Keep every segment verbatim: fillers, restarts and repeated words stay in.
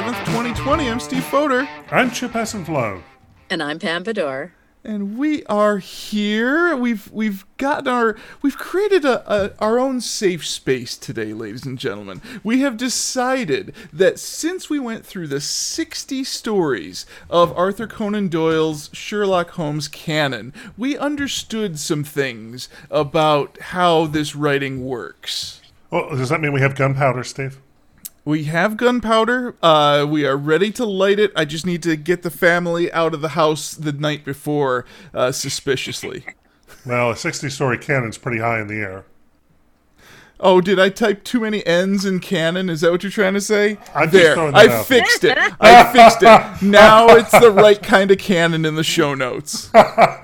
seventh, twenty twenty. I'm Steve Fodor. I'm Chip Hassenflow. And I'm Pam Fedor. And we are here. We've we've gotten our we've created a, a our own safe space today, ladies and gentlemen. We have decided that since we went through the sixty stories of Arthur Conan Doyle's Sherlock Holmes canon, we understood some things about how this writing works. Well, does that mean we have gunpowder, Steve? We have gunpowder. Uh, we are ready to light it. I just need to get the family out of the house the night before, uh, suspiciously. Well, a sixty-story cannon's pretty high in the air. Oh, did I type too many N's in canon? Is that what you're trying to say? I'm just there, throwing that I out fixed it. I fixed it. Now it's the right kind of canon in the show notes.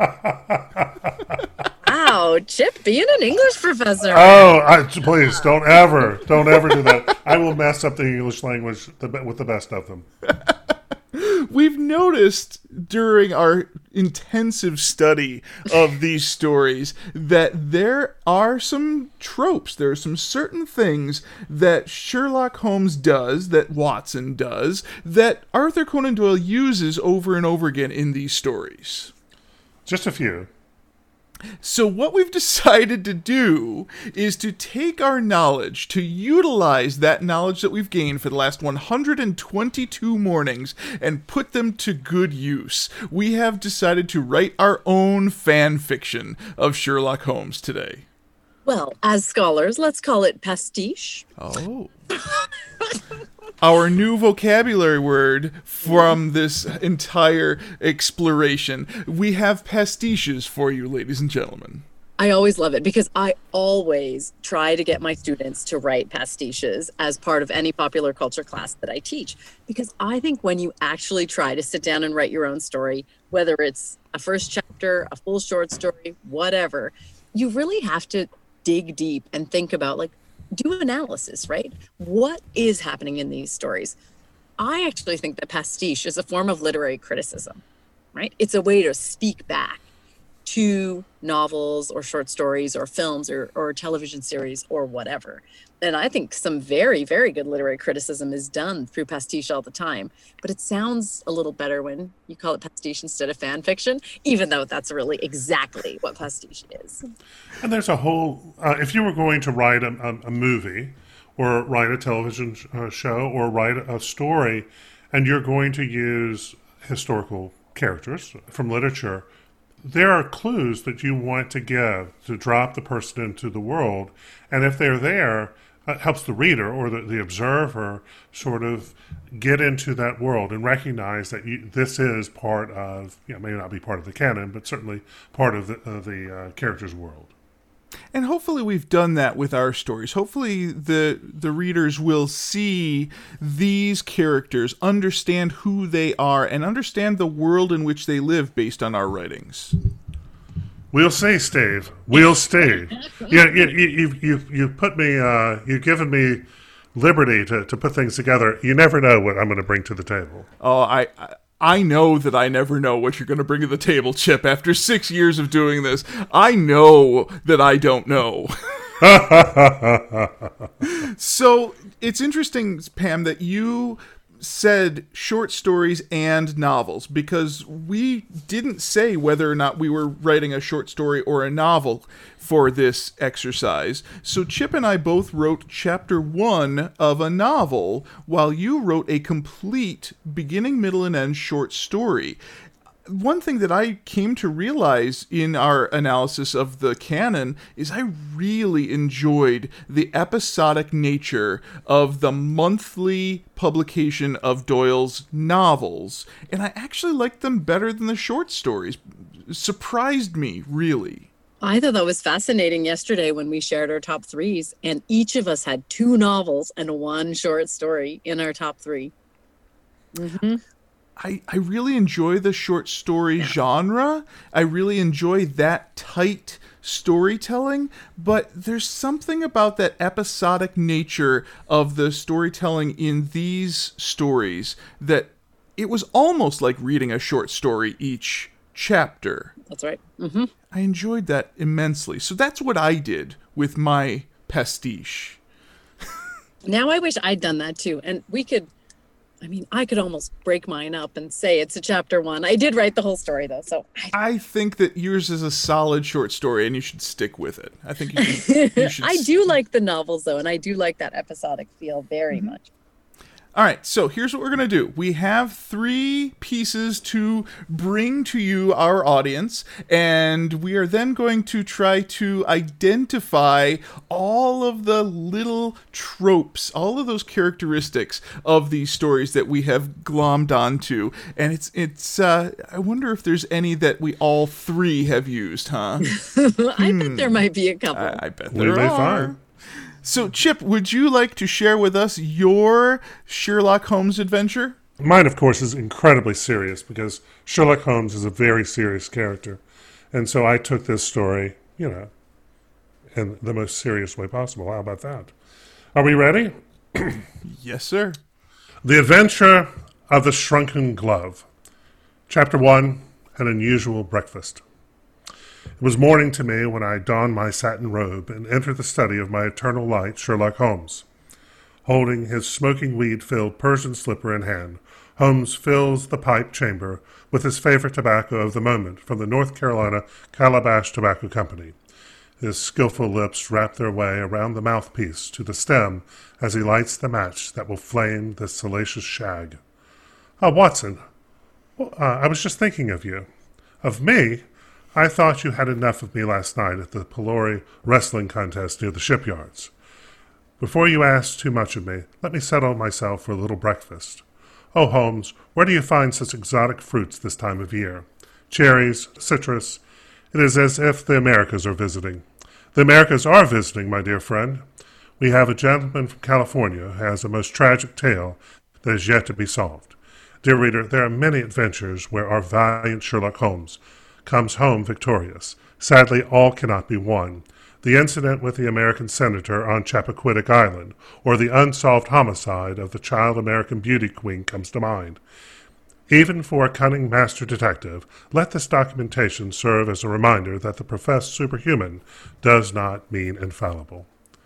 Wow, Chip being an English professor. Oh, I, please, don't ever, don't ever do that. I will mess up the English language the, with the best of them. We've noticed during our intensive study of these stories that there are some tropes. There are some certain things that Sherlock Holmes does, that Watson does, that Arthur Conan Doyle uses over and over again in these stories. Just a few. So what we've decided to do is to take our knowledge, to utilize that knowledge that we've gained for the last one hundred twenty-two mornings and put them to good use. We have decided to write our own fan fiction of Sherlock Holmes today. Well, as scholars, let's call it pastiche. Oh. Our new vocabulary word from this entire exploration. We have pastiches for you, ladies and gentlemen. I always love it because I always try to get my students to write pastiches as part of any popular culture class that I teach. Because I think when you actually try to sit down and write your own story, whether it's a first chapter, a full short story, whatever, you really have to dig deep and think about, like, do analysis, right? What is happening in these stories? I actually think that pastiche is a form of literary criticism, right? It's a way to speak back to novels or short stories or films or, or television series or whatever. And I think some very, very good literary criticism is done through pastiche all the time. But it sounds a little better when you call it pastiche instead of fan fiction, even though that's really exactly what pastiche is. And there's a whole, uh, if you were going to write a, a, a movie or write a television sh- uh, show or write a story, and you're going to use historical characters from literature, there are clues that you want to give to drop the person into the world. And if they're there, it helps the reader or the, the observer sort of get into that world and recognize that you, this is part of, you know, may not be part of the canon, but certainly part of the, of the uh, character's world. And hopefully we've done that with our stories. Hopefully the the readers will see these characters, understand who they are, and understand the world in which they live based on our writings. We'll see, Steve. We'll see. Yeah, you, you, you've, you've, you've put me, uh, you've given me liberty to, to put things together. You never know what I'm going to bring to the table. Oh, I... I I know that I never know what you're going to bring to the table, Chip. After six years of doing this, I know that I don't know. So it's interesting, Pam, that you said short stories and novels, because we didn't say whether or not we were writing a short story or a novel for this exercise. So Chip and I both wrote chapter one of a novel, while you wrote a complete beginning, middle, and end short story. One thing that I came to realize in our analysis of the canon is I really enjoyed the episodic nature of the monthly publication of Doyle's novels, and I actually liked them better than the short stories. Surprised me, really. I thought that was fascinating yesterday when we shared our top threes, and each of us had two novels and one short story in our top three. Mm-hmm. I, I really enjoy the short story genre. I really enjoy that tight storytelling, but there's something about that episodic nature of the storytelling in these stories that it was almost like reading a short story each chapter. That's right. Mm-hmm. I enjoyed that immensely. So that's what I did with my pastiche. Now I wish I'd done that too. And we could I mean, I could almost break mine up and say it's a chapter one. I did write the whole story, though, so I, I think that yours is a solid short story, and you should stick with it. I think you should. You should I do like the novels, though, and I do like that episodic feel very mm-hmm. much. All right, so here's what we're going to do. We have three pieces to bring to you, our audience, and we are then going to try to identify all of the little tropes, all of those characteristics of these stories that we have glommed onto. And it's, it's. Uh, I wonder if there's any that we all three have used, huh? I hmm. bet there might be a couple. I, I bet there we are. Find. So, Chip, would you like to share with us your Sherlock Holmes adventure? Mine, of course, is incredibly serious because Sherlock Holmes is a very serious character. And so I took this story, you know, in the most serious way possible. How about that? Are we ready? Yes, sir. The Adventure of the Shrunken Glove. Chapter one, An Unusual Breakfast. It was morning to me when I donned my satin robe and entered the study of my eternal light, Sherlock Holmes. Holding his smoking weed-filled Persian slipper in hand, Holmes fills the pipe chamber with his favorite tobacco of the moment from the North Carolina Calabash Tobacco Company. His skillful lips wrap their way around the mouthpiece to the stem as he lights the match that will flame the salacious shag. Ah, Watson, well, uh, I was just thinking of you. Of me? I thought you had enough of me last night at the Pelori wrestling contest near the shipyards. Before you ask too much of me, let me settle myself for a little breakfast. Oh, Holmes, where do you find such exotic fruits this time of year? Cherries, citrus. It is as if the Americas are visiting. The Americas are visiting, my dear friend. We have a gentleman from California who has a most tragic tale that is yet to be solved. Dear reader, there are many adventures where our valiant Sherlock Holmes comes home victorious. Sadly, all cannot be won. The incident with the American senator on Chappaquiddick Island, or the unsolved homicide of the child American beauty queen comes to mind. Even for a cunning master detective, let this documentation serve as a reminder that the professed superhuman does not mean infallible.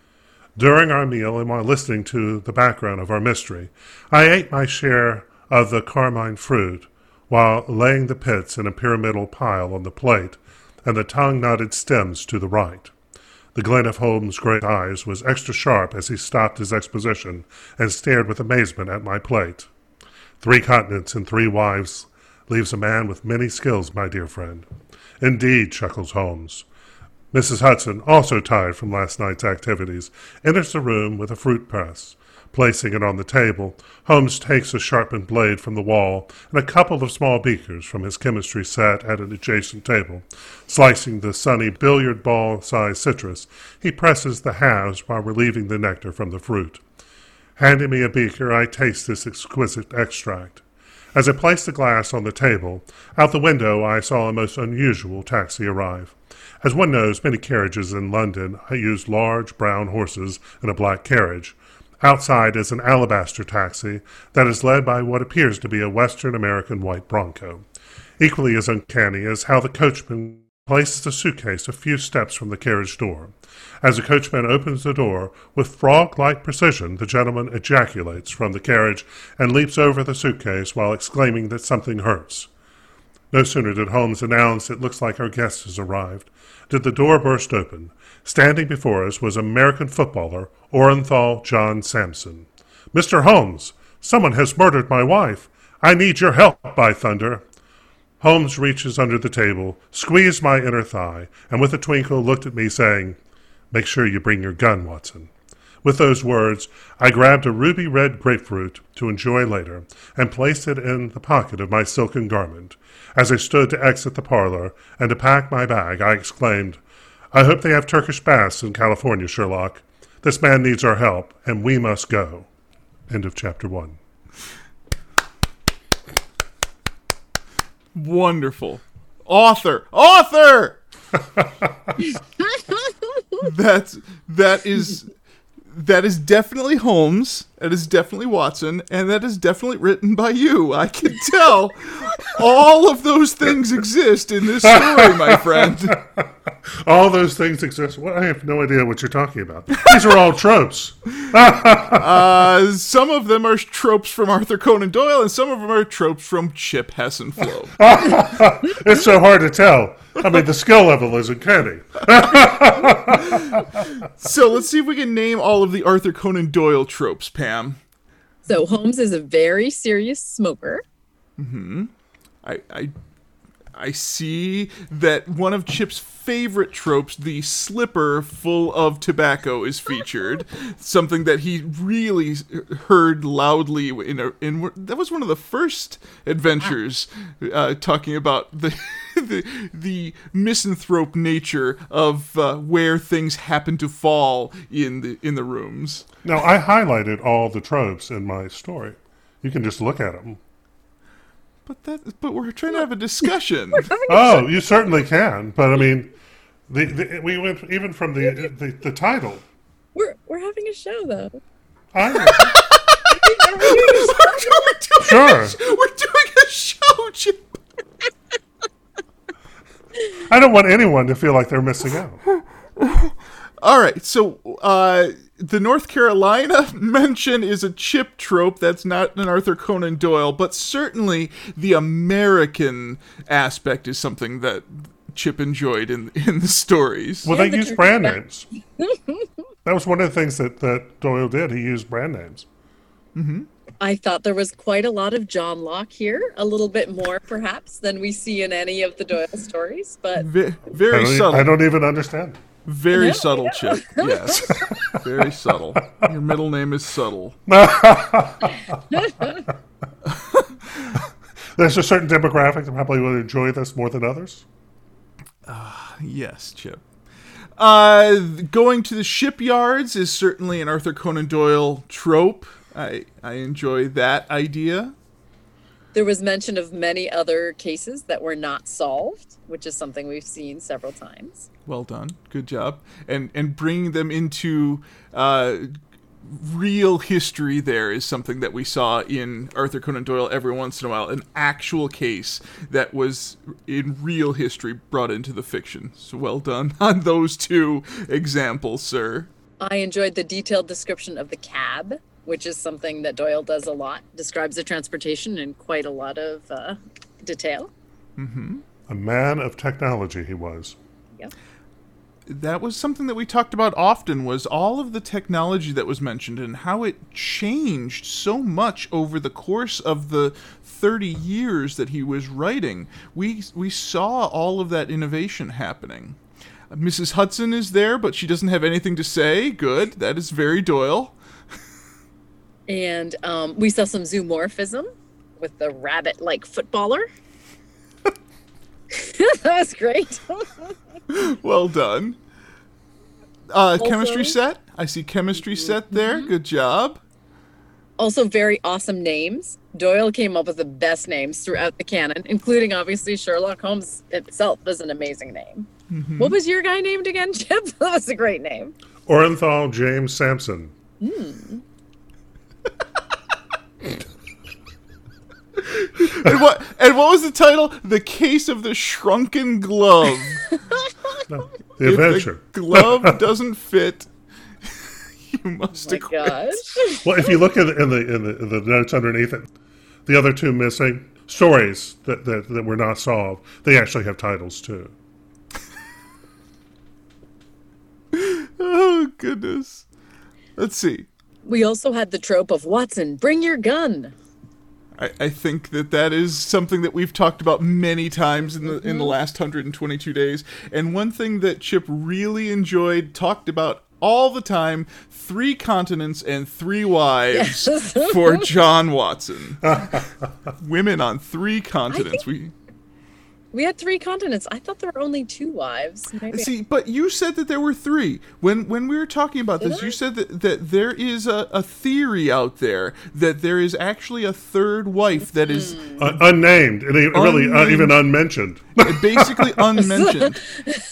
During our meal and while listening to the background of our mystery, I ate my share of the carmine fruit, while laying the pits in a pyramidal pile on the plate, and the tongue-knotted stems to the right. The glint of Holmes' great eyes was extra sharp as he stopped his exposition and stared with amazement at my plate. Three continents and three wives leaves a man with many skills, my dear friend. Indeed, chuckles Holmes. Missus Hudson, also tired from last night's activities, enters the room with a fruit press. Placing it on the table, Holmes takes a sharpened blade from the wall and a couple of small beakers from his chemistry set at an adjacent table. Slicing the sunny billiard ball-sized citrus, he presses the halves while relieving the nectar from the fruit. Handing me a beaker, I taste this exquisite extract. As I placed the glass on the table, out the window I saw a most unusual taxi arrive. As one knows, many carriages in London use large brown horses in a black carriage. Outside is an alabaster taxi that is led by what appears to be a Western American white Bronco. Equally as uncanny is how the coachman places a suitcase a few steps from the carriage door. As the coachman opens the door, with frog-like precision, the gentleman ejaculates from the carriage and leaps over the suitcase while exclaiming that something hurts. No sooner did Holmes announce, "It looks like our guest has arrived," did the door burst open. Standing before us was American footballer Orenthal John Sampson. "Mister Holmes, someone has murdered my wife. I need your help, by thunder." Holmes reaches under the table, squeezed my inner thigh, and with a twinkle looked at me, saying, "Make sure you bring your gun, Watson." With those words, I grabbed a ruby-red grapefruit to enjoy later and placed it in the pocket of my silken garment. As I stood to exit the parlor and to pack my bag, I exclaimed, "I hope they have Turkish baths in California, Sherlock. This man needs our help, and we must go." End of chapter one. Wonderful. Author! Author! That's, that is... That is definitely Holmes, That is definitely Watson, and that is definitely written by you. I can tell all of those things exist in this story, my friend. All those things exist. Well, I have no idea what you're talking about. These are all tropes. uh, some of them are tropes from Arthur Conan Doyle, and some of them are tropes from Chip Hessenflow. It's so hard to tell. I mean, the skill level is uncanny. So let's see if we can name all of the Arthur Conan Doyle tropes, Pam. So Holmes is a very serious smoker. Mm-hmm. I, I, I see that one of Chip's favorite tropes, the slipper full of tobacco, is featured. Something that he really heard loudly in a, in that was one of the first adventures, uh, talking about the the the misanthrope nature of uh, where things happen to fall in the in the rooms. Now, I highlighted all the tropes in my story. You can just look at them. But that, but we're trying to have a discussion. Oh, you certainly can. But I mean, the, the we went even from the the, the title. We're we're having a show though. I we're, doing Sure. A, we're doing a show, Chip. I don't want anyone to feel like they're missing out. All right, so uh, the North Carolina mention is a Chip trope. That's not an Arthur Conan Doyle, but certainly the American aspect is something that Chip enjoyed in in the stories. Well, Yeah, they the used turkey brand back. names. That was one of the things that, that Doyle did. He used brand names. Mm-hmm. I thought there was quite a lot of John Locke here, a little bit more perhaps than we see in any of the Doyle stories, but Ve- I very don't, e- subtle. I don't even understand. Very No, subtle, no. Chip. Yes, very subtle. Your middle name is Subtle. There's a certain demographic that probably would enjoy this more than others. Yes, Chip. Uh, going to the shipyards is certainly an Arthur Conan Doyle trope. I I enjoy that idea. there was mention of many other cases that were not solved, which is something we've seen several times. Well done, good job, and and bringing them into uh, real history. There is something that we saw in Arthur Conan Doyle every once in a while, an actual case that was in real history brought into the fiction. So well done on those two examples, sir. I enjoyed the detailed description of the cab, which is something that Doyle does a lot, describes the transportation in quite a lot of uh, detail. Mm-hmm. A man of technology he was. Yep. That was something that we talked about often, was all of the technology that was mentioned and how it changed so much over the course of the thirty years that he was writing. We we saw all of that innovation happening. Missus Hudson is there, but she doesn't have anything to say. Good. That is very Doyle. And um, we saw some zoomorphism with the rabbit-like footballer. That was great. Well done. Uh, Also- chemistry set. I see chemistry set there. Good job. Also, very awesome names. Doyle came up with the best names throughout the canon, including obviously Sherlock Holmes itself is an amazing name. Mm-hmm. What was your guy named again, Chip? That was a great name. Orenthal James Sampson. And what and what was the title? The Case of the Shrunken Glove. The If adventure. the glove doesn't fit, you must Oh my acquit. gosh. Well, if you look in the, in the in the in the notes underneath it, the other two missing stories that, that, that were not solved, they actually have titles too. Oh goodness. Let's see. We also had the trope of Watson, bring your gun. I, I think that that is something that we've talked about many times in the in the last one hundred twenty-two days. And one thing that Chip really enjoyed, talked about all the time, three continents and three wives Yes. for John Watson. Women on three continents. We We had three continents. I thought there were only two wives. Maybe. see, but you said that there were three. When when we were talking about Did this, I? you said that, that there is a, a theory out there that there is actually a third wife that is Uh, unnamed and e- really uh, Unnamed. even unmentioned. basically unmentioned.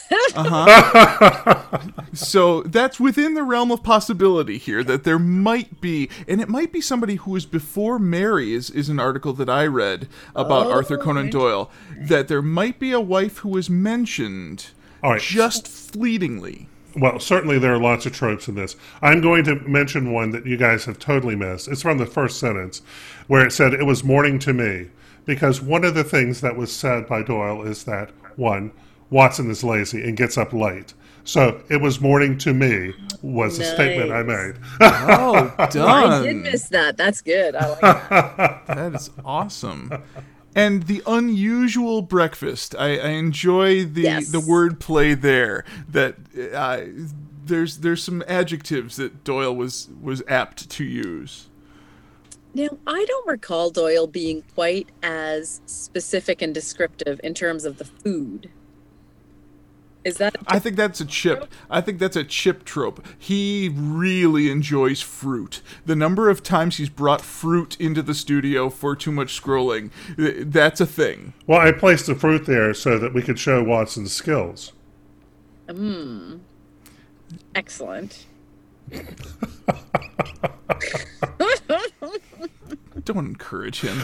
Uh-huh. So that's within the realm of possibility here, that there might be, and it might be somebody who was before Mary, is, is an article that I read about Oh, Arthur Conan Doyle, that there might be a wife who was mentioned All right. just fleetingly. Well, certainly there are lots of tropes in this. I'm going to mention one that you guys have totally missed. It's from the first sentence, where it said, "It was morning to me." Because one of the things that was said by Doyle is that, one, Watson is lazy and gets up late. So, "it was morning to me" was a Nice. statement I made. Oh, I done. did miss that. That's good. I like that. That is awesome. And the unusual breakfast. I, I enjoy the Yes. the wordplay there. That uh, there's there's some adjectives that Doyle was was apt to use. Now, I don't recall Doyle being quite as specific and descriptive in terms of the food. Is that? I think that's a Chip. I think that's a Chip trope. He really enjoys fruit. The number of times he's brought fruit into the studio for Too Much Scrolling, th- that's a thing. Well, I placed the fruit there so that we could show Watson's skills. Mm, excellent. Don't encourage him.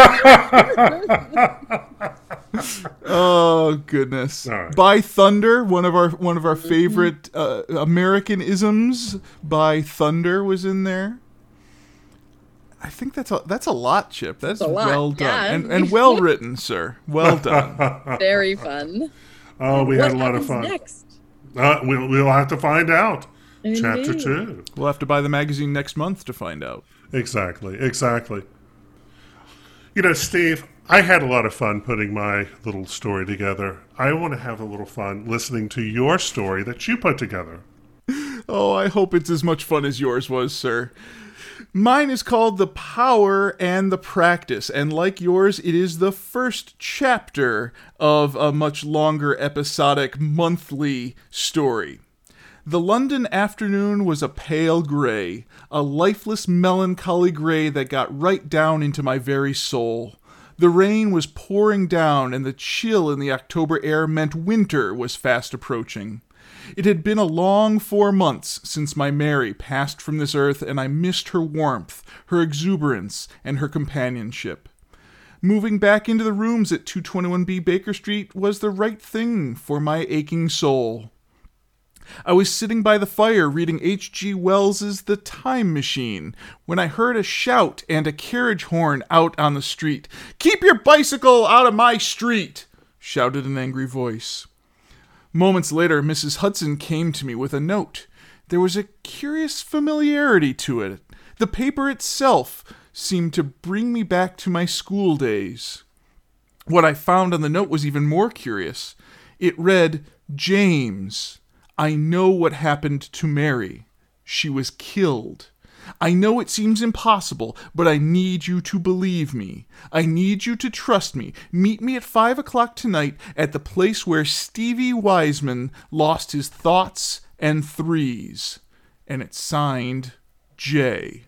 Oh goodness! All right. By Thunder, one of our one of our favorite uh, American isms. By Thunder was in there. I think that's a that's a lot, Chip. That's a lot, well done yeah. and and well written, sir. Well done. Very fun. Oh, we what had a lot of happens fun. next? Uh, we'll, we'll have to find out. Chapter Indeed. two. We'll have to buy the magazine next month to find out. Exactly, exactly. You know, Steve, I had a lot of fun putting my little story together. I want to have a little fun listening to your story that you put together. Oh, I hope it's as much fun as yours was, sir. Mine is called The Power and the Practice, and like yours, it is the first chapter of a much longer episodic monthly story. The London afternoon was a pale gray, a lifeless melancholy gray that got right down into my very soul. The rain was pouring down, and the chill in the October air meant winter was fast approaching. It had been a long four months since my Mary passed from this earth, and I missed her warmth, her exuberance, and her companionship. Moving back into the rooms at two twenty-one B Baker Street was the right thing for my aching soul. I was sitting by the fire reading H G Wells's The Time Machine when I heard a shout and a carriage horn out on the street. "Keep your bicycle out of my street!" shouted an angry voice. Moments later, Missus Hudson came to me with a note. There was a curious familiarity to it. The paper itself seemed to bring me back to my school days. What I found on the note was even more curious. It read, "James, I know what happened to Mary. She was killed. I know it seems impossible, but I need you to believe me. I need you to trust me. Meet me at five o'clock tonight at the place where Stevie Wiseman lost his thoughts and threes." And it's signed J.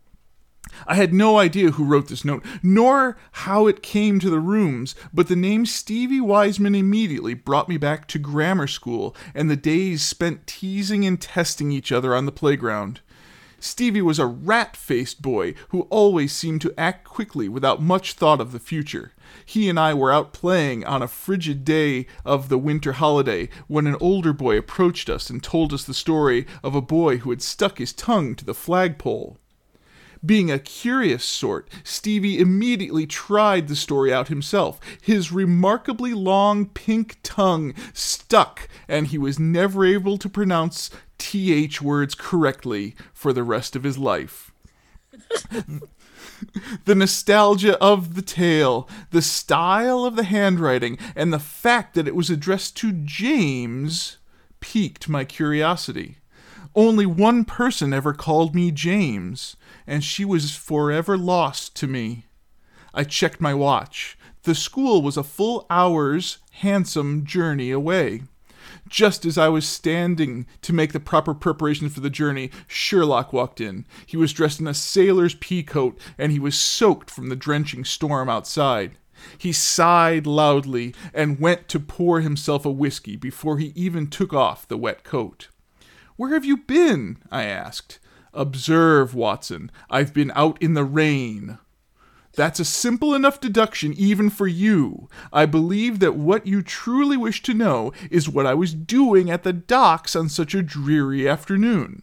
I had no idea who wrote this note, nor how it came to the rooms, but the name Stevie Wiseman immediately brought me back to grammar school and the days spent teasing and testing each other on the playground. Stevie was a rat-faced boy who always seemed to act quickly without much thought of the future. He and I were out playing on a frigid day of the winter holiday when an older boy approached us and told us the story of a boy who had stuck his tongue to the flagpole. Being a curious sort, Stevie immediately tried the story out himself. His remarkably long pink tongue stuck, and he was never able to pronounce T H words correctly for the rest of his life. The nostalgia of the tale, the style of the handwriting, and the fact that it was addressed to James piqued my curiosity. Only one person ever called me James, and she was forever lost to me. I checked my watch. The school was a full hour's handsome journey away. Just as I was standing to make the proper preparations for the journey, Sherlock walked in. He was dressed in a sailor's pea coat, and he was soaked from the drenching storm outside. He sighed loudly and went to pour himself a whiskey before he even took off the wet coat. "Where have you been?" I asked. "Observe, Watson, I've been out in the rain." "That's a simple enough deduction even for you. I believe that what you truly wish to know is what I was doing at the docks on such a dreary afternoon."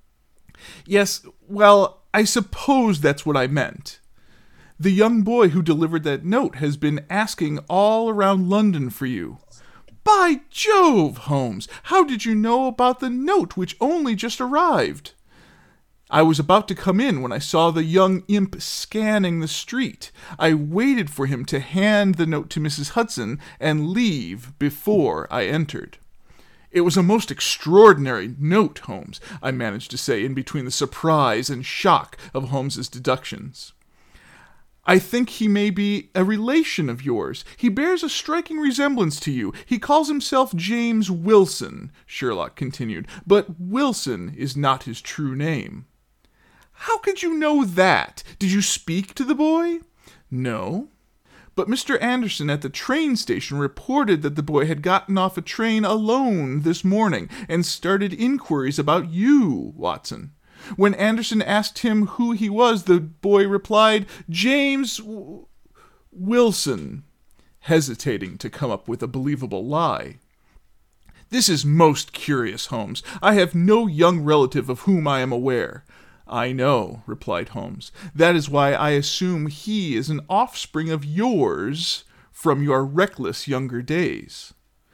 "Yes, well, I suppose that's what I meant. The young boy who delivered that note has been asking all around London for you." "By Jove, Holmes, how did you know about the note which only just arrived?" "I was about to come in when I saw the young imp scanning the street. I waited for him to hand the note to Missus Hudson and leave before I entered." "It was a most extraordinary note, Holmes," I managed to say in between the surprise and shock of Holmes's deductions. "I think he may be a relation of yours. He bears a striking resemblance to you. He calls himself James Wilson," Sherlock continued, "but Wilson is not his true name." "How could you know that? Did you speak to the boy?" "No. But Mister Anderson at the train station reported that the boy had gotten off a train alone this morning and started inquiries about you, Watson. When Anderson asked him who he was, the boy replied, 'James w- Wilson,' hesitating to come up with a believable lie." "This is most curious, Holmes. I have no young relative of whom I am aware." "I know," replied Holmes. "That is why I assume he is an offspring of yours from your reckless younger days."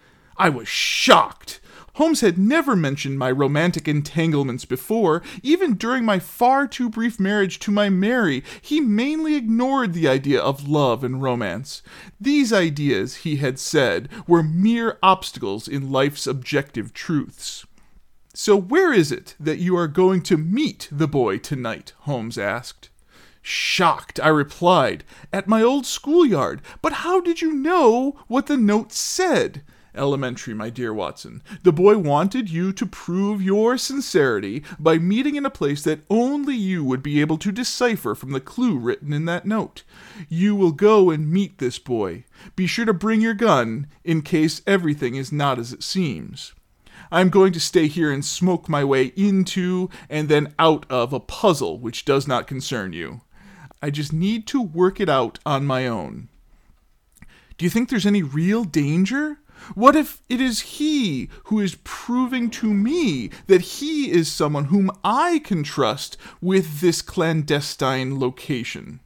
I was shocked. Holmes had never mentioned my romantic entanglements before. Even during my far too brief marriage to my Mary, he mainly ignored the idea of love and romance. These ideas, he had said, were mere obstacles in life's objective truths. "So where is it that you are going to meet the boy tonight?" Holmes asked. Shocked, I replied, "At my old schoolyard. But how did you know what the note said?" "Elementary, my dear Watson. The boy wanted you to prove your sincerity by meeting in a place that only you would be able to decipher from the clue written in that note. You will go and meet this boy. Be sure to bring your gun in case everything is not as it seems. I'm going to stay here and smoke my way into and then out of a puzzle which does not concern you. I just need to work it out on my own." "Do you think there's any real danger? What if it is he who is proving to me that he is someone whom I can trust with this clandestine location?"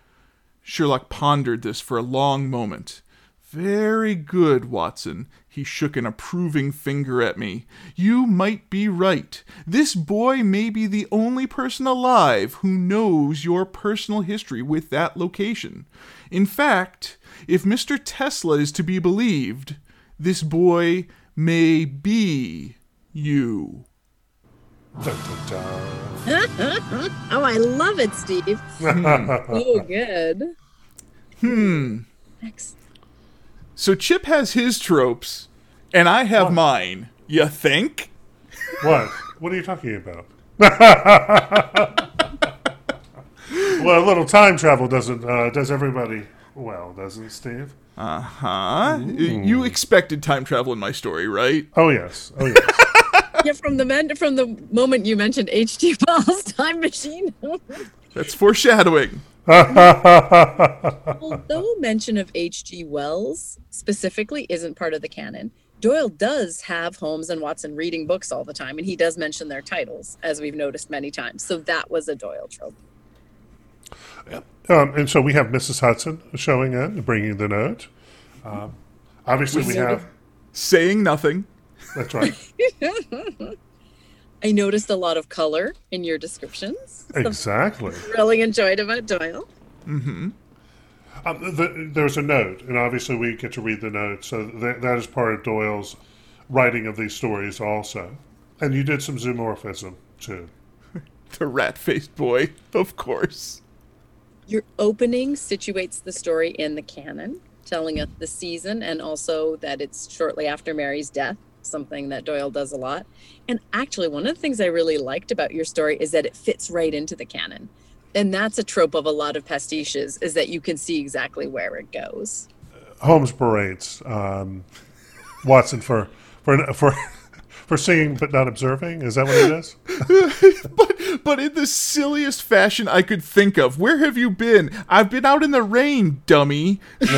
Sherlock pondered this for a long moment. "Very good, Watson." He shook an approving finger at me. "You might be right. This boy may be the only person alive who knows your personal history with that location. In fact, if Mister Tesla is to be believed, this boy may be you." Dun, dun, dun. Oh, I love it, Steve. So good. Hmm. Excellent. So Chip has his tropes, and I have What? mine. You think? What? What are you talking about? Well, a little time travel doesn't uh, does everybody well, doesn't it, Steve? Uh-huh. You expected time travel in my story, right? Oh yes. Oh yes. Yeah, from the men- from the moment you mentioned H G Wells' time machine. That's foreshadowing. Although mention of H G Wells specifically isn't part of the canon, Doyle does have Holmes and Watson reading books all the time, and he does mention their titles, as we've noticed many times. So that was a Doyle trope. Um, and so we have Missus Hudson showing in, bringing the note. Um, obviously, we have. Saying nothing. That's right. I noticed a lot of color in your descriptions. Exactly. Really enjoyed about Doyle. Mm-hmm. Um, the, there's a note, and obviously we get to read the note, so that, that is part of Doyle's writing of these stories also. And you did some zoomorphism, too. The rat-faced boy, of course. Your opening situates the story in the canon, telling us the season and also that it's shortly after Mary's death, something that Doyle does a lot. And actually, one of the things I really liked about your story is that it fits right into the canon. And that's a trope of a lot of pastiches, is that you can see exactly where it goes. Holmes berates um, Watson for for for for seeing but not observing. Is that what it is? but but in the silliest fashion I could think of. Where have you been? I've been out in the rain, dummy.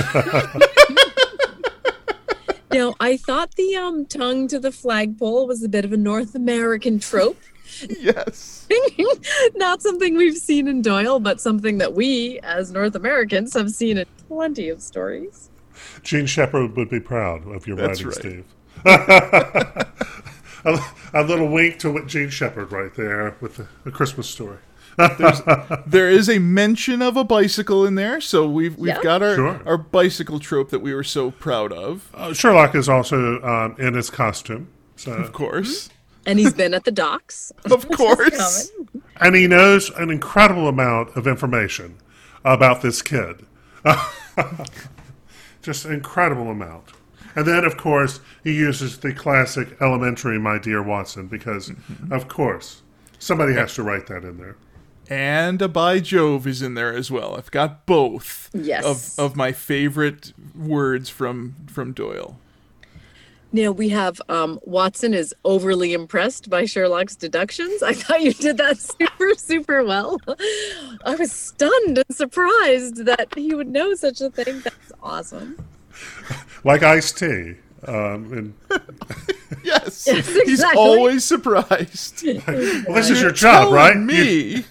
Now, I thought the um tongue to the flagpole was a bit of a North American trope. Yes. Not something we've seen in Doyle, but something that we, as North Americans, have seen in plenty of stories. Gene Shepard would be proud of your That's writing, right. Steve. a, a little wink to Gene Shepard right there with the, the Christmas story. There is a mention of a bicycle in there, so we've we've Yeah. got our, Sure. our bicycle trope that we were so proud of. Uh, Sherlock is also um, in his costume. So. Of course. And he's been at the docks. Of which is course. common. And he knows an incredible amount of information about this kid. Just an incredible amount. And then, of course, he uses the classic elementary, my dear Watson, because, mm-hmm. of course, somebody has to write that in there. And a by Jove is in there as well. I've got both Yes. of, of my favorite words from, from Doyle. Now we have um, Watson is overly impressed by Sherlock's deductions. I thought you did that super, super well. I was stunned and surprised that he would know such a thing. That's awesome. Like Ice-T. Um, and, Yes. Yes, He's exactly. always surprised. well, this is your job, Telling right? Me.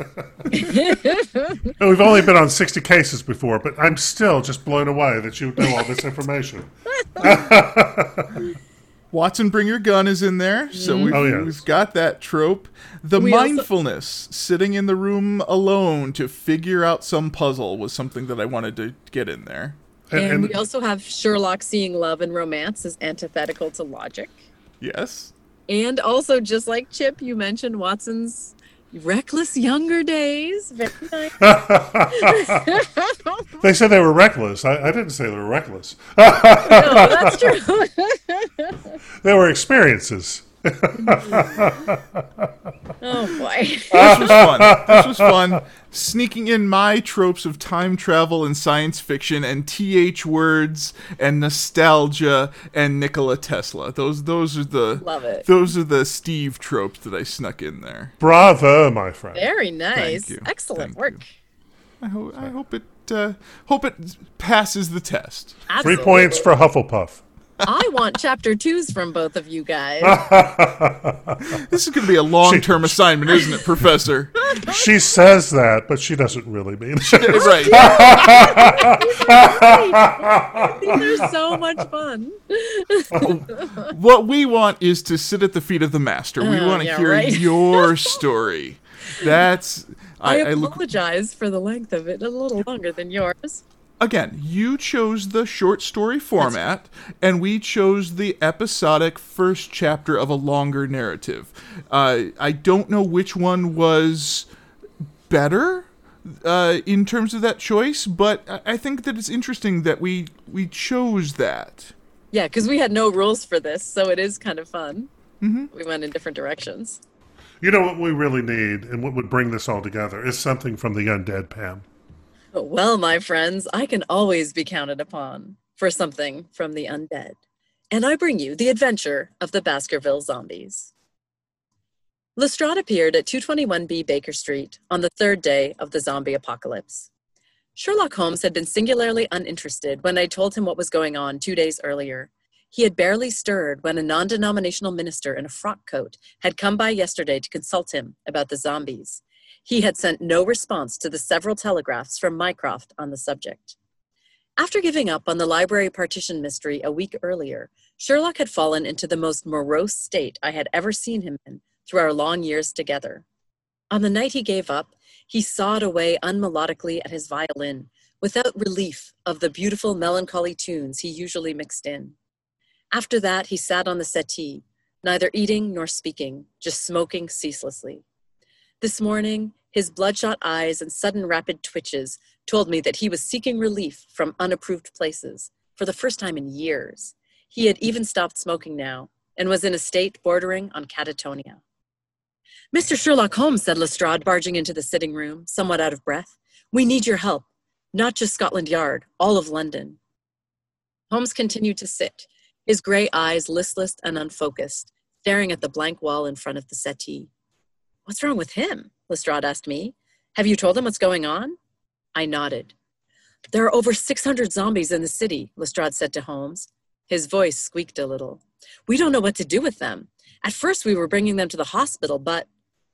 You- we've only been on sixty cases before, but I'm still just blown away that you know all this information. Watson, bring your gun is in there, so we've, Oh, yes. we've got that trope. The We also- mindfulness, sitting in the room alone to figure out some puzzle, was something that I wanted to get in there. And, And, and we also have Sherlock seeing love and romance as antithetical to logic. Yes. And also, just like Chip, you mentioned Watson's reckless younger days. Very nice. they said they were reckless. I, I didn't say they were reckless. No, that's true. They were experiences. Oh boy. This was fun. This was fun. Sneaking in my tropes of time travel and science fiction and T H words and nostalgia and Nikola Tesla. Those those are the Love it. Those are the Steve tropes that I snuck in there. Bravo, my friend. Very nice. Thank you. Excellent Thank work. you. I hope I hope it uh, hope it passes the test. Three Absolutely. points for Hufflepuff. I want chapter twos from both of you guys. This is going to be a long-term assignment, isn't it, Professor? She says that, but she doesn't really mean it. Right. These are so much fun. What we want is to sit at the feet of the master. We Oh, want to yeah, hear right. your story. That's I, I, I look apologize for the length of it, a little longer than yours. again. You chose the short story format, and we chose the episodic first chapter of a longer narrative. Uh, I don't know which one was better uh, in terms of that choice, but I I think that it's interesting that we we chose that. Yeah, because we had no rules for this, so it is kind of fun. Mm-hmm. We went in different directions. You know what we really need, and what would bring this all together, is something from the undead, Pam. Well, my friends, I can always be counted upon for something from the undead. And I bring you the adventure of the Baskerville Zombies. Lestrade appeared at two twenty-one B Baker Street on the third day of the zombie apocalypse. Sherlock Holmes had been singularly uninterested when I told him what was going on two days earlier. He had barely stirred when a non-denominational minister in a frock coat had come by yesterday to consult him about the zombies. He had sent no response to the several telegraphs from Mycroft on the subject. After giving up on the library partition mystery a week earlier, Sherlock had fallen into the most morose state I had ever seen him in through our long years together. On the night he gave up, he sawed away unmelodically at his violin, without relief of the beautiful melancholy tunes he usually mixed in. After that, he sat on the settee, neither eating nor speaking, just smoking ceaselessly. This morning, his bloodshot eyes and sudden rapid twitches told me that he was seeking relief from unapproved places for the first time in years. He had even stopped smoking now and was in a state bordering on catatonia. Mister Sherlock Holmes, said Lestrade, barging into the sitting room, somewhat out of breath. We need your help. Not just Scotland Yard, all of London. Holmes continued to sit, his gray eyes listless and unfocused, staring at the blank wall in front of the settee. What's wrong with him? Lestrade asked me. Have you told him what's going on? I nodded. There are over six hundred zombies in the city, Lestrade said to Holmes. His voice squeaked a little. We don't know what to do with them. At first we were bringing them to the hospital, but...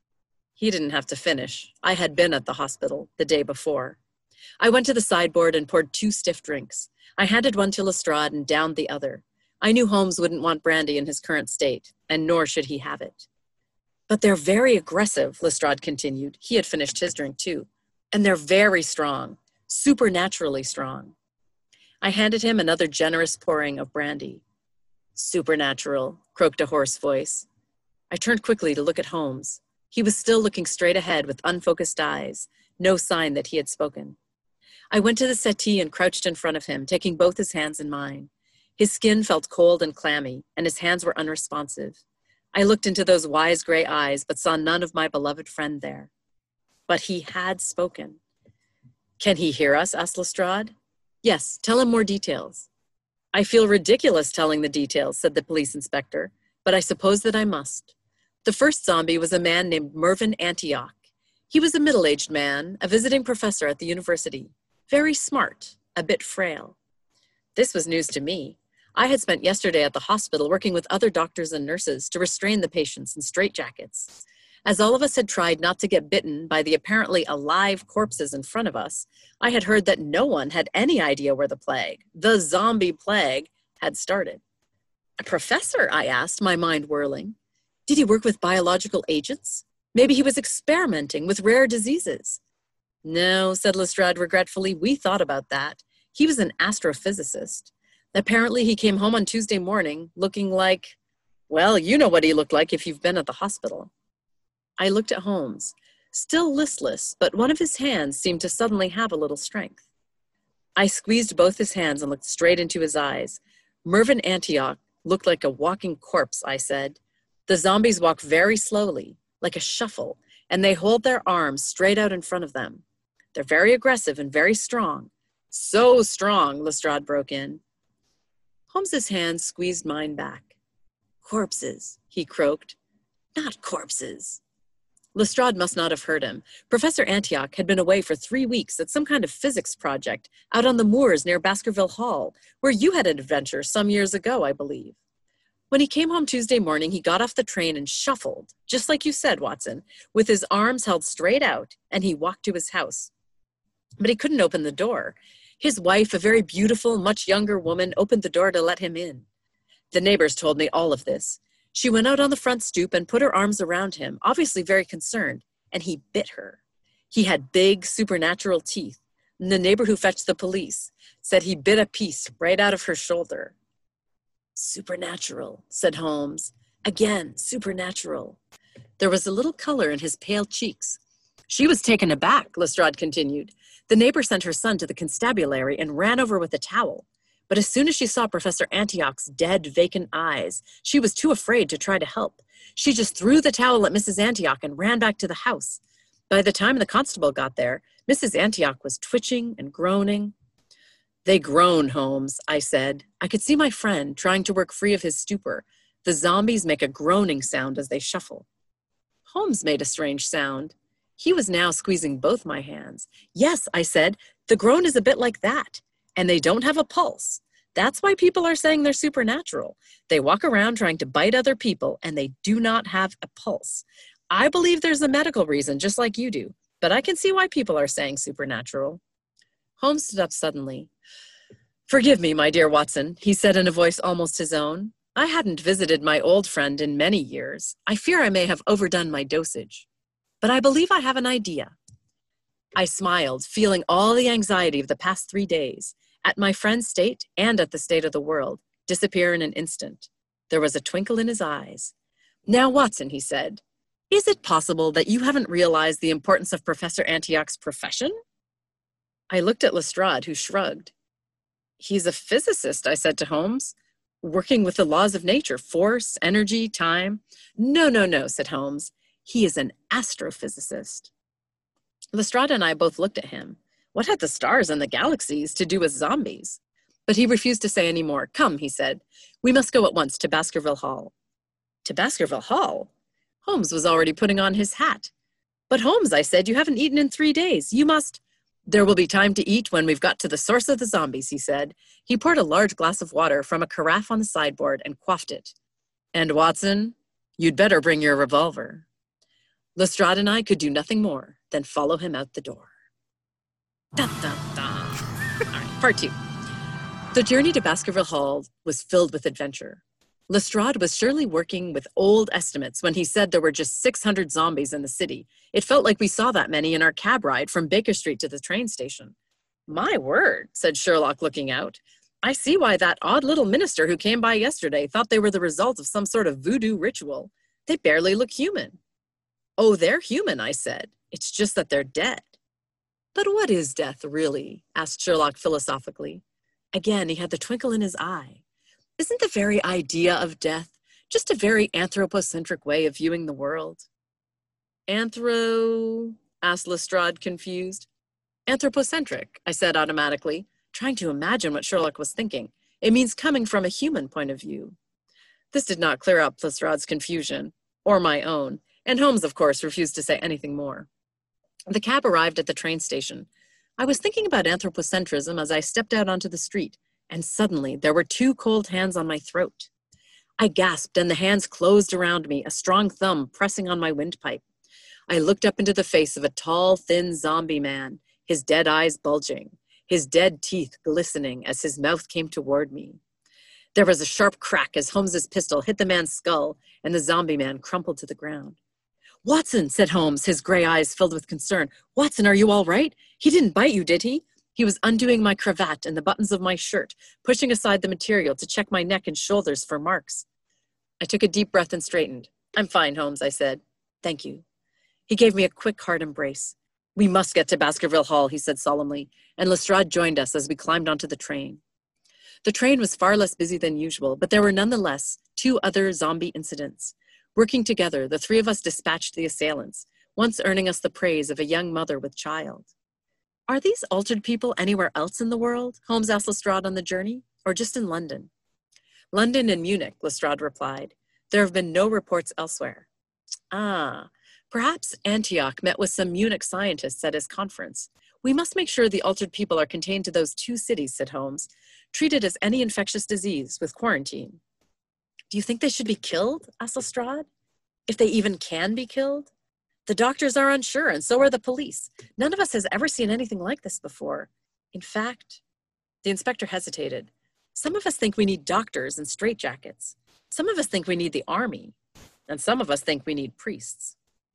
He didn't have to finish. I had been at the hospital the day before. I went to the sideboard and poured two stiff drinks. I handed one to Lestrade and downed the other. I knew Holmes wouldn't want brandy in his current state, and nor should he have it. But they're very aggressive, Lestrade continued. He had finished his drink too. And they're very strong, supernaturally strong. I handed him another generous pouring of brandy. Supernatural, croaked a hoarse voice. I turned quickly to look at Holmes. He was still looking straight ahead with unfocused eyes, no sign that he had spoken. I went to the settee and crouched in front of him, taking both his hands in mine. His skin felt cold and clammy, and his hands were unresponsive. I looked into those wise gray eyes, but saw none of my beloved friend there. But he had spoken. Can he hear us? Asked Lestrade. Yes, tell him more details. I feel ridiculous telling the details, said the police inspector, but I suppose that I must. The first zombie was a man named Mervyn Antioch. He was a middle-aged man, a visiting professor at the university. Very smart, a bit frail. This was news to me. I had spent yesterday at the hospital working with other doctors and nurses to restrain the patients in straitjackets. As all of us had tried not to get bitten by the apparently alive corpses in front of us, I had heard that no one had any idea where the plague, the zombie plague, had started. A professor, I asked, my mind whirling. Did he work with biological agents? Maybe he was experimenting with rare diseases. No, said Lestrade regretfully, we thought about that. He was an astrophysicist. Apparently he came home on Tuesday morning looking like, well, you know what he looked like if you've been at the hospital. I looked at Holmes, still listless, but one of his hands seemed to suddenly have a little strength. I squeezed both his hands and looked straight into his eyes. Mervyn Antioch looked like a walking corpse, I said. The zombies walk very slowly, like a shuffle, and they hold their arms straight out in front of them. They're very aggressive and very strong. So strong, Lestrade broke in. Holmes's hand squeezed mine back. Corpses, he croaked. Not corpses. Lestrade must not have heard him. Professor Antioch had been away for three weeks at some kind of physics project out on the moors near Baskerville Hall, where you had an adventure some years ago, I believe. When he came home Tuesday morning, he got off the train and shuffled, just like you said, Watson, with his arms held straight out, and he walked to his house. But he couldn't open the door. His wife, a very beautiful, much younger woman, opened the door to let him in. The neighbors told me all of this. She went out on the front stoop and put her arms around him, obviously very concerned, and he bit her. He had big, supernatural teeth, and the neighbor who fetched the police said he bit a piece right out of her shoulder. Supernatural, said Holmes. Again, supernatural. There was a little color in his pale cheeks. She was taken aback, Lestrade continued. The neighbor sent her son to the constabulary and ran over with a towel. But as soon as she saw Professor Antioch's dead, vacant eyes, she was too afraid to try to help. She just threw the towel at Missus Antioch and ran back to the house. By the time the constable got there, Missus Antioch was twitching and groaning. They groan, Holmes, I said. I could see my friend trying to work free of his stupor. The zombies make a groaning sound as they shuffle. Holmes made a strange sound. He was now squeezing both my hands. Yes, I said, the groan is a bit like that. And they don't have a pulse. That's why people are saying they're supernatural. They walk around trying to bite other people, and they do not have a pulse. I believe there's a medical reason, just like you do, but I can see why people are saying supernatural. Holmes stood up suddenly. Forgive me, my dear Watson, he said in a voice almost his own. I hadn't visited my old friend in many years. I fear I may have overdone my dosage. But I believe I have an idea. I smiled, feeling all the anxiety of the past three days, at my friend's state and at the state of the world, disappear in an instant. There was a twinkle in his eyes. Now, Watson, he said, is it possible that you haven't realized the importance of Professor Antioch's profession? I looked at Lestrade, who shrugged. He's a physicist, I said to Holmes, working with the laws of nature, force, energy, time. No, no, no, said Holmes. He is an astrophysicist. Lestrade and I both looked at him. What had the stars and the galaxies to do with zombies? But he refused to say any more. Come, he said. We must go at once to Baskerville Hall. To Baskerville Hall? Holmes was already putting on his hat. But Holmes, I said, you haven't eaten in three days. You must... There will be time to eat when we've got to the source of the zombies, he said. He poured a large glass of water from a carafe on the sideboard and quaffed it. And Watson, you'd better bring your revolver. Lestrade and I could do nothing more than follow him out the door. Dun, dun, dun. All right, part two. The journey to Baskerville Hall was filled with adventure. Lestrade was surely working with old estimates when he said there were just six hundred zombies in the city. It felt like we saw that many in our cab ride from Baker Street to the train station. My word, said Sherlock, looking out. I see why that odd little minister who came by yesterday thought they were the result of some sort of voodoo ritual. They barely look human. Oh, they're human, I said. It's just that they're dead. But what is death, really? Asked Sherlock philosophically. Again, he had the twinkle in his eye. Isn't the very idea of death just a very anthropocentric way of viewing the world? Anthro... asked Lestrade, confused. Anthropocentric, I said automatically, trying to imagine what Sherlock was thinking. It means coming from a human point of view. This did not clear up Lestrade's confusion, or my own, and Holmes, of course, refused to say anything more. The cab arrived at the train station. I was thinking about anthropocentrism as I stepped out onto the street, and suddenly there were two cold hands on my throat. I gasped, and the hands closed around me, a strong thumb pressing on my windpipe. I looked up into the face of a tall, thin zombie man, his dead eyes bulging, his dead teeth glistening as his mouth came toward me. There was a sharp crack as Holmes's pistol hit the man's skull, and the zombie man crumpled to the ground. Watson, said Holmes, his gray eyes filled with concern. Watson, are you all right? He didn't bite you, did he? He was undoing my cravat and the buttons of my shirt, pushing aside the material to check my neck and shoulders for marks. I took a deep breath and straightened. I'm fine, Holmes, I said. Thank you. He gave me a quick, hard embrace. We must get to Baskerville Hall, he said solemnly, and Lestrade joined us as we climbed onto the train. The train was far less busy than usual, but there were nonetheless two other zombie incidents. Working together, the three of us dispatched the assailants, once earning us the praise of a young mother with child. Are these altered people anywhere else in the world? Holmes asked Lestrade on the journey, or just in London? London and Munich, Lestrade replied. There have been no reports elsewhere. Ah, perhaps Antioch met with some Munich scientists at his conference. We must make sure the altered people are contained to those two cities, said Holmes, treated as any infectious disease with quarantine. Do you think they should be killed? Asked Lestrade. If they even can be killed? The doctors are unsure, and so are the police. None of us has ever seen anything like this before. In fact, the inspector hesitated. Some of us think we need doctors and straitjackets. Some of us think we need the army. And some of us think we need priests.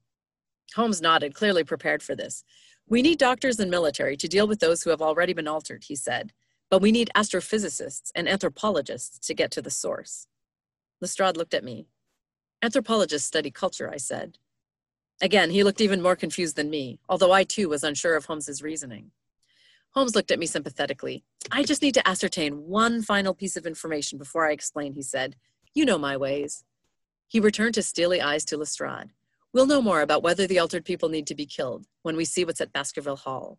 Holmes nodded, clearly prepared for this. We need doctors and military to deal with those who have already been altered, he said. But we need astrophysicists and anthropologists to get to the source. Lestrade looked at me. Anthropologists study culture, I said. Again, he looked even more confused than me, although I too was unsure of Holmes's reasoning. Holmes looked at me sympathetically. I just need to ascertain one final piece of information before I explain, he said. You know my ways. He returned his steely eyes to Lestrade. We'll know more about whether the altered people need to be killed when we see what's at Baskerville Hall.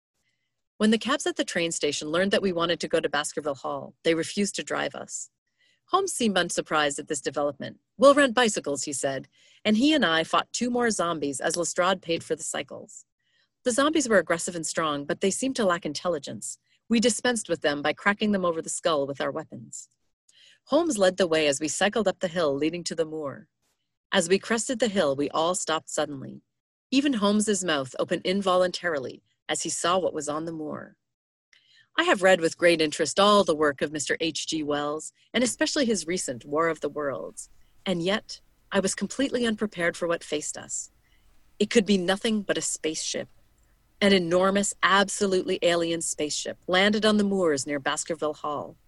When the cabs at the train station learned that we wanted to go to Baskerville Hall, they refused to drive us. Holmes seemed unsurprised at this development. We'll rent bicycles, he said, and he and I fought two more zombies as Lestrade paid for the cycles. The zombies were aggressive and strong, but they seemed to lack intelligence. We dispensed with them by cracking them over the skull with our weapons. Holmes led the way as we cycled up the hill leading to the moor. As we crested the hill, we all stopped suddenly. Even Holmes's mouth opened involuntarily as he saw what was on the moor. I have read with great interest all the work of Mister H G Wells, and especially his recent War of the Worlds, and yet I was completely unprepared for what faced us. It could be nothing but a spaceship. An enormous, absolutely alien spaceship landed on the moors near Baskerville Hall.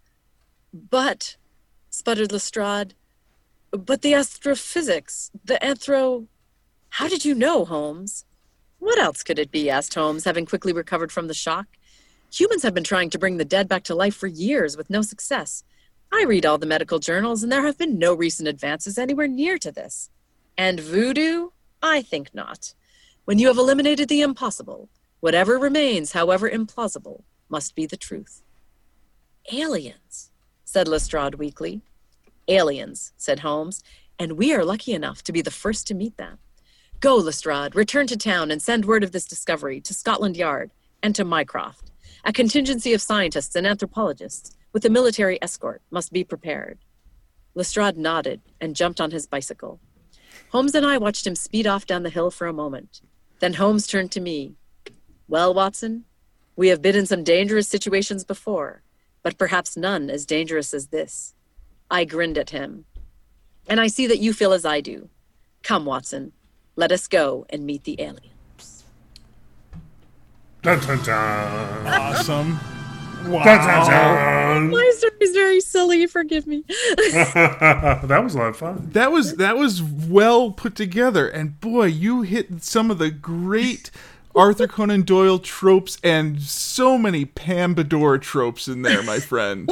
But, sputtered Lestrade, but the astrophysics, the anthro... How did you know, Holmes? What else could it be, asked Holmes, having quickly recovered from the shock. Humans have been trying to bring the dead back to life for years with no success. I read all the medical journals, and there have been no recent advances anywhere near to this. And voodoo? I think not. When you have eliminated the impossible, whatever remains, however implausible, must be the truth. Aliens, said Lestrade weakly. Aliens, said Holmes, and we are lucky enough to be the first to meet them. Go, Lestrade, return to town and send word of this discovery to Scotland Yard and to Mycroft. A contingency of scientists and anthropologists with a military escort must be prepared. Lestrade nodded and jumped on his bicycle. Holmes and I watched him speed off down the hill for a moment. Then Holmes turned to me. Well, Watson, we have been in some dangerous situations before, but perhaps none as dangerous as this. I grinned at him. And I see that you feel as I do. Come, Watson, let us go and meet the aliens. Dun, dun, dun. Awesome. Wow. Dun, dun, dun. My story is very silly, forgive me. That was a lot of fun. That was that was well put together, and boy, you hit some of the great Arthur Conan Doyle tropes and so many Pam Bedore tropes in there, my friend.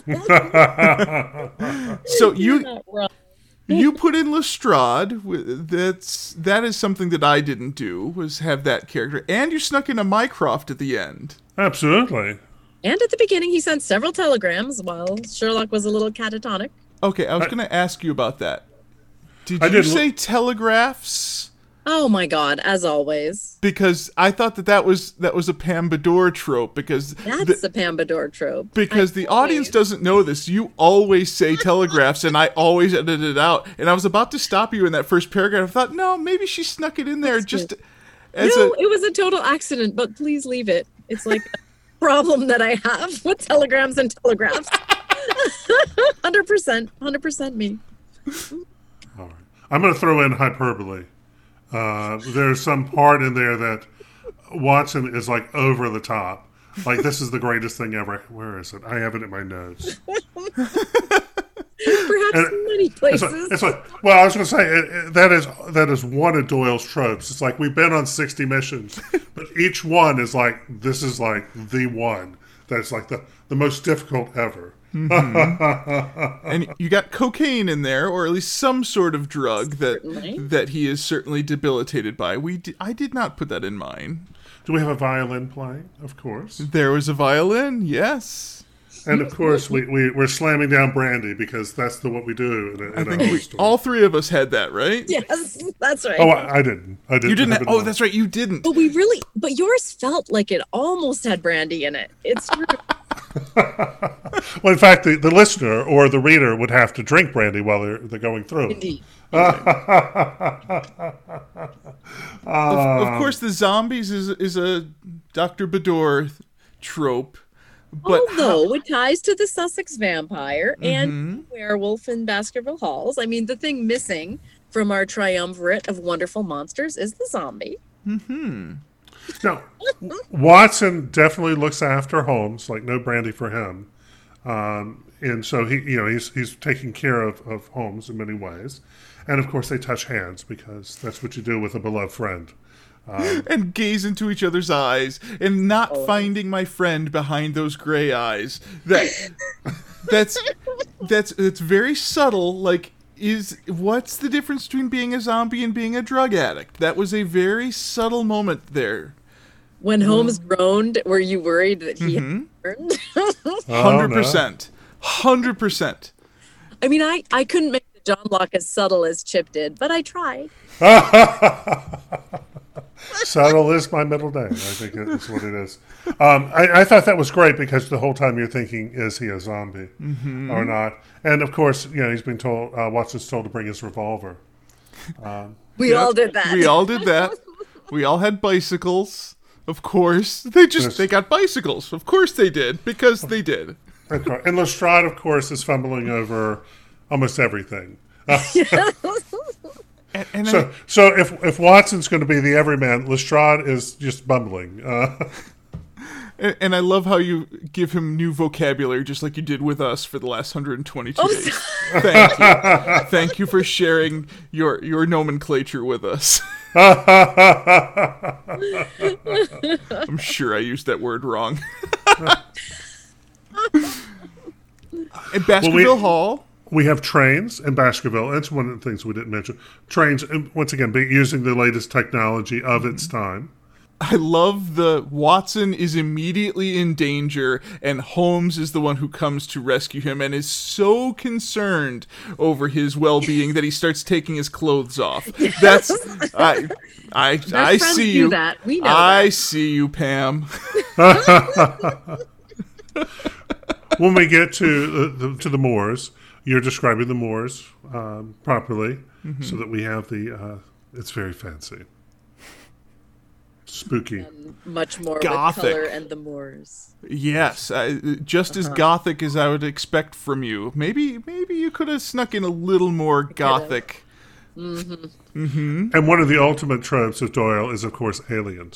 So You're you not wrong. you put in Lestrade. That's that is something that I didn't do, was have that character, and you snuck in a Mycroft at the end. Absolutely. And at the beginning, he sent several telegrams while Sherlock was a little catatonic. Okay, I was I- going to ask you about that. Did I you didn't say look- telegraphs? Oh my God, as always. Because I thought that that was that was a Pam Bedore trope. Because That's the, the Pam Bedore trope. because I the always- audience doesn't know this. You always say telegraphs, and I always edit it out. And I was about to stop you in that first paragraph. I thought, no, maybe she snuck it in there That's just good. as No, a. it was a total accident, but please leave it. It's like a problem that I have with telegrams and telegraphs. one hundred percent. one hundred percent me. All right. I'm going to throw in hyperbole. Uh, there's some part in there that Watson is like over the top. Like, this is the greatest thing ever. Where is it? I have it in my notes. Perhaps And in many It's places. like, it's like, well, I was going to say it, it, that is that is one of Doyle's tropes. It's like we've been on sixty missions, but each one is like this is like the one that's like the the most difficult ever. And you got cocaine in there, or at least some sort of drug that Certainly. that he is certainly debilitated by. We di- I did not put that in mine. Do we have a violin playing? Of course, There was a violin, yes. and of course we, we we're slamming down brandy because that's the what we do in a, in I a think horror we, story. all three of us had that, right? Yes, that's right. Oh, I, I didn't. I didn't. You didn't. have Have, it oh, in that's right. You didn't. But we really, but yours felt like it almost had brandy in it. It's true. Well, in fact, the, the listener or the reader would have to drink brandy while they're they're going through. it. Indeed. Of, of course, the zombies is is a Doctor Bedore trope, but Although it ties to the Sussex vampire Mm-hmm. and werewolf in Baskerville Halls. I mean, the thing missing from our triumvirate of wonderful monsters is the zombie. Now, Watson definitely looks after Holmes, like no brandy for him, um, and so he, you know, he's he's taking care of, of Holmes in many ways, and of course they touch hands because that's what you do with a beloved friend. and gaze into each other's eyes and not Oh. finding my friend behind those gray eyes. That that's that's it's very subtle. Like, is what's the difference between being a zombie and being a drug addict? That was a very subtle moment there. When Holmes groaned, were you worried that he Mm-hmm. had turned? Oh, Hundred no. percent, hundred percent. I mean, I, I couldn't make the John Locke as subtle as Chip did, but I tried. Subtle is my middle name. I think that's what it is. Um, I, I thought that was great because the whole time you're thinking, is he a zombie or not? And of course, you know, he's been told, uh, Watson's told to bring his revolver. We Yep, all did that. We all did that. We all had bicycles. Of course, they just Yes. they got bicycles. Of course they did, because they did. Of course. And Lestrade, of course, is fumbling over almost everything. And, and So, so if if Watson's going to be the everyman, Lestrade is just bumbling. Uh, I, and, and I love how you give him new vocabulary, just like you did with us for the last one hundred twenty-two Oh, days. Thank you, thank you for sharing your your nomenclature with us. I'm sure I used that word wrong. In Baskerville we- Hall. We have trains in Baskerville. That's one of the things we didn't mention. Trains, and once again, be using the latest technology of its time. I love the Watson is immediately in danger and Holmes is the one who comes to rescue him and is so concerned over his well-being that he starts taking his clothes off. Yes. That's I I Best I friends see do you. that. We know I that. see you, Pam. When we get to the, to the Moors, you're describing the Moors um, properly, mm-hmm. so that we have the. Uh, it's very fancy, spooky, And much more Gothic. with color and the Moors. Yes, I, just as Uh-huh. gothic as I would expect from you. Maybe maybe you could have snuck in a little more gothic. Mm-hmm. Mm-hmm. And one of the ultimate tropes of Doyle is, of course, aliens.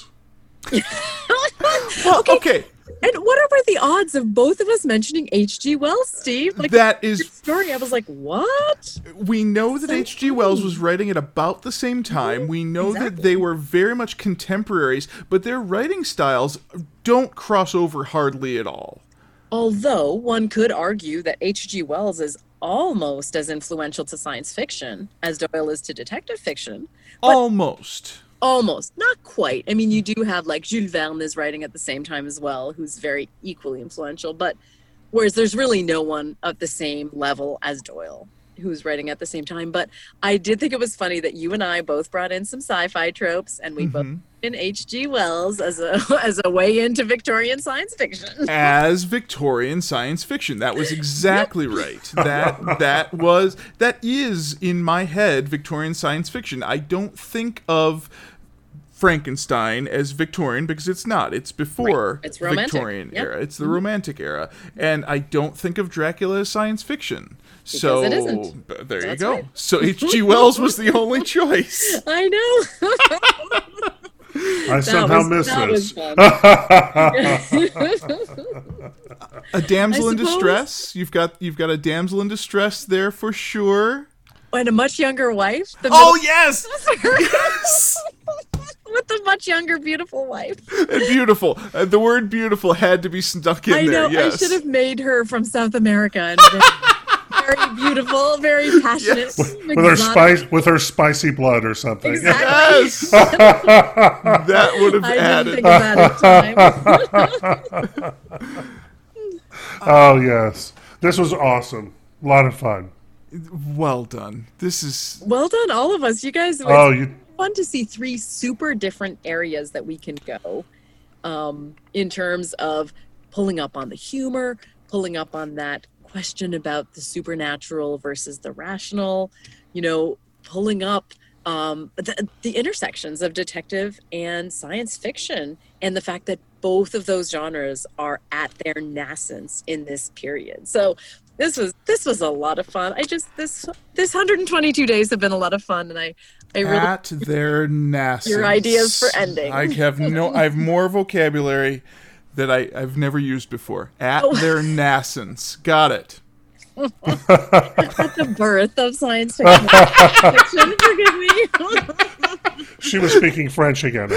Well, Okay. okay. And what are the odds of both of us mentioning H G. Wells, Steve? Like That this is, story, I was like, what? we know that So H G. Wells funny. was writing at about the same time. We know that Exactly. they were very much contemporaries, but their writing styles don't cross over hardly at all. Although one could argue that H G. Wells is almost as influential to science fiction as Doyle is to detective fiction. But Almost. almost, not quite. I mean, you do have like Jules Verne is writing at the same time as well, who's very equally influential. But whereas there's really no one at the same level as Doyle who's writing at the same time. But I did think it was funny that you and I both brought in some sci-fi tropes, and we both Mhm. in H G. Wells as a as a way into Victorian science fiction. As Victorian science fiction. That was exactly right. That that was that is in my head Victorian science fiction. I don't think of Frankenstein as Victorian because it's not. It's before Right. It's romantic. Victorian Yep. era. It's the romantic era. And I don't think of Dracula as science fiction. so it isn't. b- there That's you go. right. So H G. Wells was the only choice. I know. I somehow was- miss that was this. fun. A damsel I in suppose- distress. You've got you've got a damsel in distress there for sure. And a much younger wife. The Oh yes. Yes. With a much younger, beautiful wife. And beautiful. Uh, the word beautiful had to be stuck in I there. know. Yes. I should have made her from South America and been very beautiful, very passionate. Yes. with her exotic. spice, with her spicy blood or something. Exactly. Yes. That would have I didn't added. think of that at time. Oh yes, this was awesome. A lot of fun. Well done. This is Well done, all of us. You guys. It was Oh, you. fun to see three super different areas that we can go um, in terms of pulling up on the humor, pulling up on that question about the supernatural versus the rational, you know, pulling up um, the, the intersections of detective and science fiction, and the fact that both of those genres are at their nascence in this period. So this was this was a lot of fun. I just this this one hundred twenty-two days have been a lot of fun, and I I really at their nascence. Your ideas for ending. I have no. I have more vocabulary that I, I've never used before. At Oh. their nascence. Got it. at the birth of science fiction. fiction forgive me. She was speaking French again.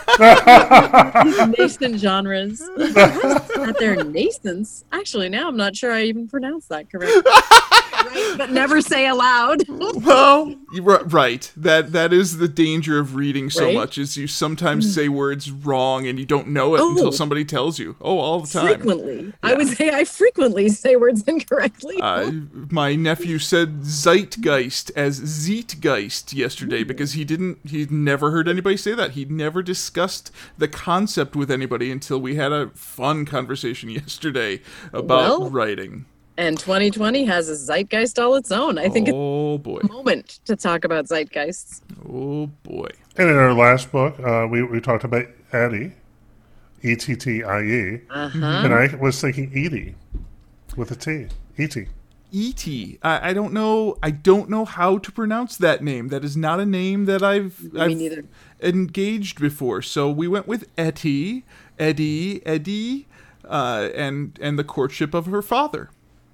I think. These nascent genres. At their nascence. Actually, now I'm not sure I even pronounced that correctly. Right, but never say aloud. Well, you- ri- right. That that is the danger of reading so Right? much. Is you sometimes say words wrong and you don't know it Oh. until somebody tells you. Oh, all the time. Frequently. I would say I frequently say words incorrectly. Uh, my nephew said zeitgeist as zeitgeist yesterday because he didn't. He'd never heard anybody say that. He'd never discussed the concept with anybody until we had a fun conversation yesterday about Well, writing. And twenty twenty has a zeitgeist all its own. I think Oh boy. it's a moment to talk about zeitgeists. Oh boy. And in our last book, uh, we we talked about Eddie, E T T I E, Uh-huh. and I was thinking Edie, with a T, E T. E T. I, I don't know. I don't know how to pronounce that name. That is not a name that I've I've neither. engaged before. So we went with Etty, Eddie, Eddie, uh, and and the courtship of her father.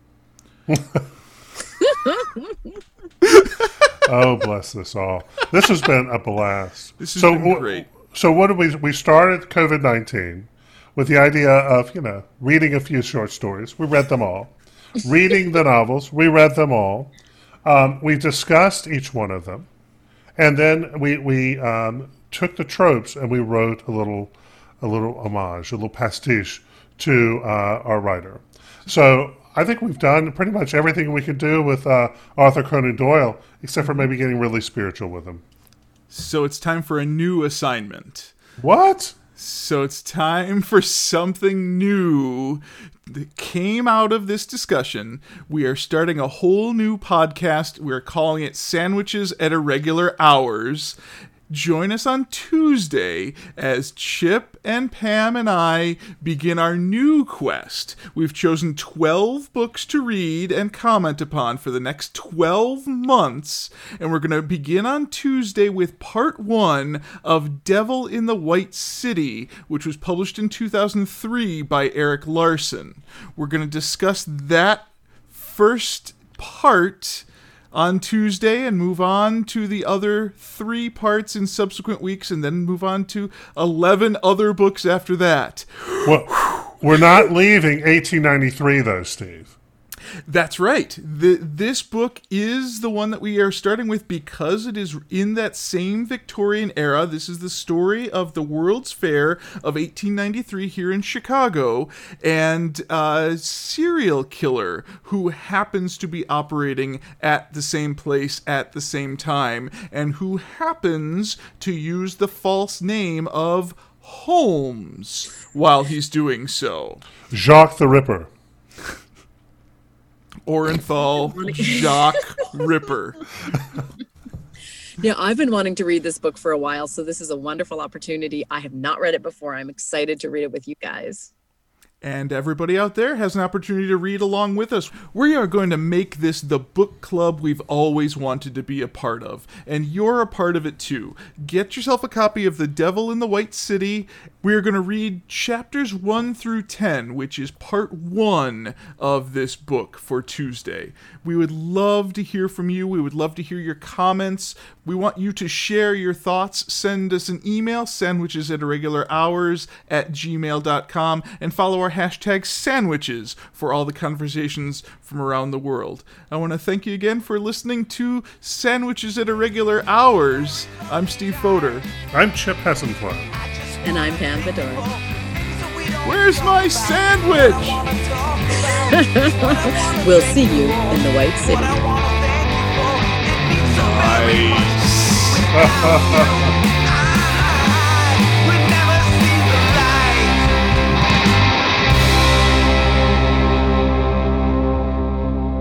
Oh, bless us all. This has been a blast. This has so, been wh- great. So what did we, we started COVID nineteen with the idea of, you know, reading a few short stories. We read them all. reading the novels. We read them all. Um, we discussed each one of them. And then we, we um, took the tropes and we wrote a little a little homage, a little pastiche to uh, our writer. So I think we've done pretty much everything we could do with uh, Arthur Conan Doyle, except for maybe getting really spiritual with him. So it's time for a new assignment. What? So it's time for something new that came out of this discussion. We are starting a whole new podcast. We're calling it Sandwiches at Irregular Hours. Join us on Tuesday as Chip and Pam and I begin our new quest. We've chosen twelve books to read and comment upon for the next twelve months, and we're going to begin on Tuesday with part one of Devil in the White City, which was published in two thousand three by Erik Larson. We're going to discuss that first part on Tuesday and move on to the other three parts in subsequent weeks, and then move on to eleven other books after that. Well, we're not leaving eighteen ninety-three, though, Steve. That's right. The, this book is the one that we are starting with because it is in that same Victorian era. This is the story of the World's Fair of eighteen ninety-three here in Chicago, and a serial killer who happens to be operating at the same place at the same time, and who happens to use the false name of Holmes while he's doing so. Jacques the Ripper. Orenthal Jacques Ripper. Yeah, I've been wanting to read this book for a while, so this is a wonderful opportunity. I have not read it before. I'm excited to read it with you guys. And everybody out there has an opportunity to read along with us. We are going to make this the book club we've always wanted to be a part of. And you're a part of it too. Get yourself a copy of The Devil in the White City. We're going to read chapters one through ten, which is part one of this book for Tuesday. We would love to hear from you. We would love to hear your comments. We want you to share your thoughts. Send us an email, sandwiches at irregular hours at gmail dot com, and follow our hashtag sandwiches for all the conversations from around the world. I want to thank you again for listening to Sandwiches at Irregular Hours. I'm Steve Fodor. I'm Chip Hessenfeld. And I'm Pam Bedard. Where's my sandwich? We'll see you in the White City. Nice.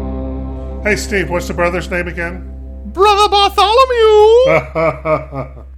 Hey, Steve, what's the brother's name again? Brother Bartholomew!